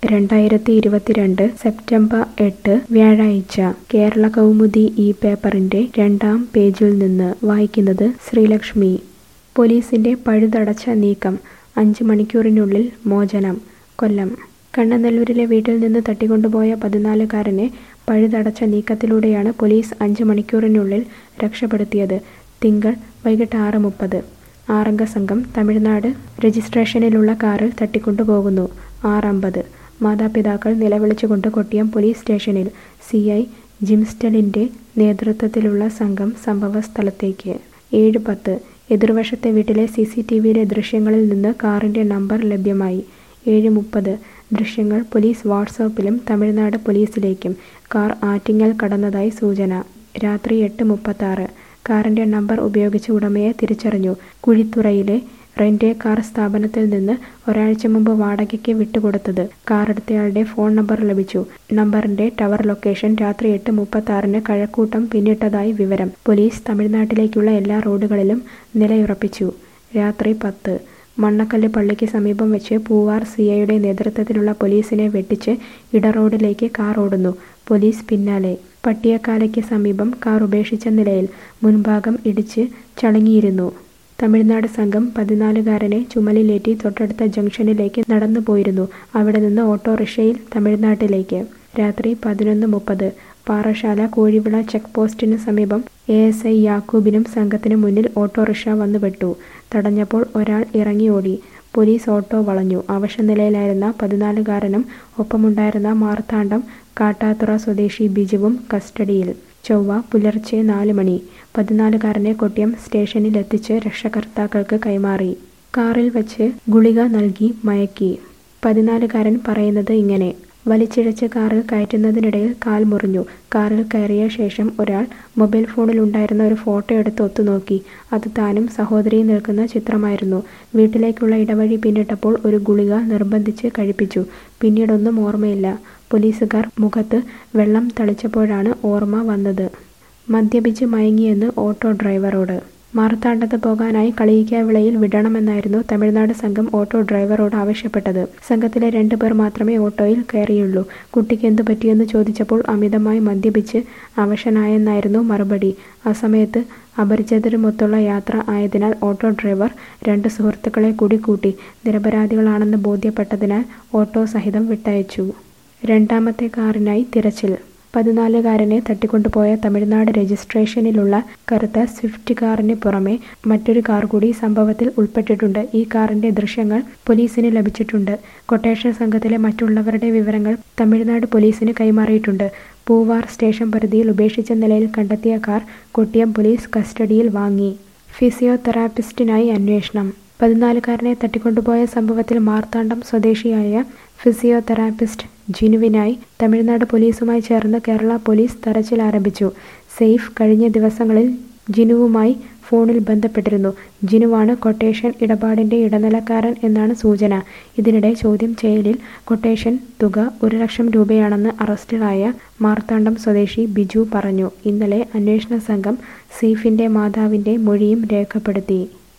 2022 September 8 വ്യാഴാഴ്ച കേരള കൗമുദി ഈ പേപ്പറിന്റെ 2-ാം പേജിൽ നിന്ന് വായിക്കുന്നത് ശ്രീലക്ഷ്മി. പോലീസിന്റെ പഴുതടച്ച നീക്കം, 5 മണിക്കൂറിനുള്ളിൽ മോചനം. കൊല്ലം. കണ്ണനല്ലൂരിലെ വീട്ടിൽ നിന്ന് തട്ടിക്കൊണ്ടുപോയ 14-കാരനെ പഴുതടച്ച നീക്കത്തിലൂടെയാണ് പോലീസ് 5 മണിക്കൂറിനുള്ളിൽ രക്ഷപ്പെടുത്തിയത്. തിങ്കൾ വൈകിട്ട് 6:30. 6-അംഗ സംഘം തമിഴ്നാട് രജിസ്ട്രേഷനിലുള്ള കാറിൽ തട്ടിക്കൊണ്ടുപോകുന്നു. 6:50. മാതാപിതാക്കൾ നിലവിളിച്ചുകൊണ്ട് കൊട്ടിയം പോലീസ് സ്റ്റേഷനിൽ. CI ജിംസ്റ്റലിന്റെ നേതൃത്വത്തിലുള്ള സംഘം സംഭവസ്ഥലത്തേക്ക്. 7:10. എതിർവശത്തെ വീട്ടിലെ CCTVയിലെ ദൃശ്യങ്ങളിൽ നിന്ന് കാറിന്റെ നമ്പർ ലഭ്യമായി. 7:30. ദൃശ്യങ്ങൾ പോലീസ് വാട്സാപ്പിലും തമിഴ്നാട് പോലീസിലേക്കും. കാർ ആറ്റിങ്ങൽ കടന്നതായി സൂചന. രാത്രി 8:36. കാറിന്റെ നമ്പർ ഉപയോഗിച്ച് ഉടമയെ തിരിച്ചറിഞ്ഞു. കുഴിത്തുറയിലെ റെന്റ് എ കാർ സ്ഥാപനത്തിൽ നിന്ന് ഒരാഴ്ച മുമ്പ് വാടകയ്ക്ക് വിട്ടുകൊടുത്തത്. കാറെടുത്തയാളുടെ ഫോൺ നമ്പർ ലഭിച്ചു. നമ്പറിന്റെ ടവർ ലൊക്കേഷൻ രാത്രി 8:36 കഴക്കൂട്ടം പിന്നിട്ടതായി വിവരം. പോലീസ് തമിഴ്നാട്ടിലേക്കുള്ള എല്ലാ റോഡുകളിലും നിലയുറപ്പിച്ചു. രാത്രി 10. മണ്ണക്കല്ല് പള്ളിക്ക് സമീപം വെച്ച് പൂവാർ CIയുടെ നേതൃത്വത്തിലുള്ള പോലീസിനെ വെട്ടിച്ച് ഇടറോഡിലേക്ക് കാർ ഓടുന്നു. പോലീസ് പിന്നാലെ. പട്ടിയക്കാലയ്ക്ക് സമീപം കാർ ഉപേക്ഷിച്ച നിലയിൽ. മുൻഭാഗം ഇടിച്ച് ചളുങ്ങിയിരുന്നു. തമിഴ്നാട് സംഘം 14-കാരനെ ചുമലിലേറ്റി തൊട്ടടുത്ത ജംഗ്ഷനിലേക്ക് നടന്നു പോയിരുന്നു. അവിടെ നിന്ന് ഓട്ടോറിക്ഷയിൽ തമിഴ്നാട്ടിലേക്ക്. രാത്രി 11:30. പാറശാല കോഴിവിള ചെക്ക് പോസ്റ്റിന് സമീപം ASI യാക്കൂബിനും സംഘത്തിനു മുന്നിൽ ഓട്ടോറിക്ഷ വന്നുപെട്ടു. തടഞ്ഞപ്പോൾ ഒരാൾ ഇറങ്ങി ഓടി. പോലീസ് ഓട്ടോ വളഞ്ഞു. അവശനിലയിലായിരുന്ന 14-കാരനും ഒപ്പമുണ്ടായിരുന്ന മാർത്താണ്ഡം കാട്ടാത്തുറ സ്വദേശി ബിജുവും കസ്റ്റഡിയിൽ. ചൊവ്വ പുലർച്ചെ 4 മണി. 14-കാരനെ കൊട്ടിയം സ്റ്റേഷനിലെത്തിച്ച് രക്ഷകർത്താക്കൾക്ക് കൈമാറി. കാറിൽ വച്ച് ഗുളിക നൽകി മയക്കി. 14-കാരൻ പറയുന്നത് ഇങ്ങനെ: വലിച്ചിഴച്ച് കാറിൽ കയറ്റുന്നതിനിടയിൽ കാൽ മുറിഞ്ഞു. കാറിൽ കയറിയ ശേഷം ഒരാൾ മൊബൈൽ ഫോണിൽ ഉണ്ടായിരുന്ന ഒരു ഫോട്ടോ എടുത്ത് ഒത്തുനോക്കി. അത് താനും സഹോദരിയും നിൽക്കുന്ന ചിത്രമായിരുന്നു. വീട്ടിലേക്കുള്ള ഇടവഴി പിന്നിട്ടപ്പോൾ ഒരു ഗുളിക നിർബന്ധിച്ച് കഴിപ്പിച്ചു. പിന്നീടൊന്നും ഓർമ്മയില്ല. പോലീസുകാർ മുഖത്ത് വെള്ളം തളിച്ചപ്പോഴാണ് ഓർമ്മ വന്നത്. മദ്യപിച്ച് മയങ്ങിയെന്ന് ഓട്ടോ ഡ്രൈവറോട്. മാർത്താണ്ഡത്ത് പോകാനായി കളിയിക്കാവിളയിൽ വിടണമെന്നായിരുന്നു തമിഴ്നാട് സംഘം ഓട്ടോ ഡ്രൈവറോട് ആവശ്യപ്പെട്ടത്. സംഘത്തിലെ 2 പേർ മാത്രമേ ഓട്ടോയിൽ കയറിയുള്ളൂ. കുട്ടിക്ക് എന്തു പറ്റിയെന്ന് ചോദിച്ചപ്പോൾ അമിതമായി മദ്യപിച്ച് അവശനായെന്നായിരുന്നു മറുപടി. ആ സമയത്ത് അപരിചിതരുമൊത്തുള്ള യാത്ര ആയതിനാൽ ഓട്ടോ ഡ്രൈവർ 2 സുഹൃത്തുക്കളെ കൂടി കൂട്ടി. നിരപരാധികളാണെന്ന് ബോധ്യപ്പെട്ടതിനാൽ ഓട്ടോ സഹിതം വിട്ടയച്ചു. 2-ാമത്തെ കാറിനായി തിരച്ചിൽ. 14-കാരനെ തട്ടിക്കൊണ്ടുപോയ തമിഴ്നാട് രജിസ്ട്രേഷനിലുള്ള കറുത്ത സ്വിഫ്റ്റ് കാറിന് പുറമെ മറ്റൊരു കാർ കൂടി സംഭവത്തിൽ ഉൾപ്പെട്ടിട്ടുണ്ട്. ഈ കാറിന്റെ ദൃശ്യങ്ങൾ പോലീസിന് ലഭിച്ചിട്ടുണ്ട്. കൊട്ടേഷൻ സംഘത്തിലെ മറ്റുള്ളവരുടെ വിവരങ്ങൾ തമിഴ്നാട് പോലീസിന് കൈമാറിയിട്ടുണ്ട്. പൂവാർ സ്റ്റേഷൻ പരിധിയിൽ ഉപേക്ഷിച്ച നിലയിൽ കണ്ടെത്തിയ കാർ കൊട്ടിയം പോലീസ് കസ്റ്റഡിയിൽ വാങ്ങി. ഫിസിയോതെറാപ്പിസ്റ്റിനായി അന്വേഷണം. 14-കാരനെ തട്ടിക്കൊണ്ടുപോയ സംഭവത്തിൽ മാർത്താണ്ഡം സ്വദേശിയായ ഫിസിയോതെറാപ്പിസ്റ്റ് ജിനുവിനായി തമിഴ്നാട് പോലീസുമായി ചേർന്ന് കേരള പോലീസ് തെരച്ചിൽ ആരംഭിച്ചു. സെയ്ഫ് കഴിഞ്ഞ ദിവസങ്ങളിൽ ജിനുവുമായി ഫോണിൽ ബന്ധപ്പെട്ടിരുന്നു. ജിനുവാണ് കൊട്ടേഷൻ ഇടപാടിന്റെ ഇടനിലക്കാരൻ എന്നാണ് സൂചന. ഇതിനിടെ ചോദ്യം ചെയ്യലിൽ കൊട്ടേഷൻ തുക 1 ലക്ഷം രൂപയാണെന്ന് അറസ്റ്റിലായ മാർത്താണ്ഡം സ്വദേശി ബിജു പറഞ്ഞു. ഇന്നലെ അന്വേഷണ സംഘം സെയ്ഫിന്റെ മാതാവിന്റെ മൊഴിയും രേഖപ്പെടുത്തി.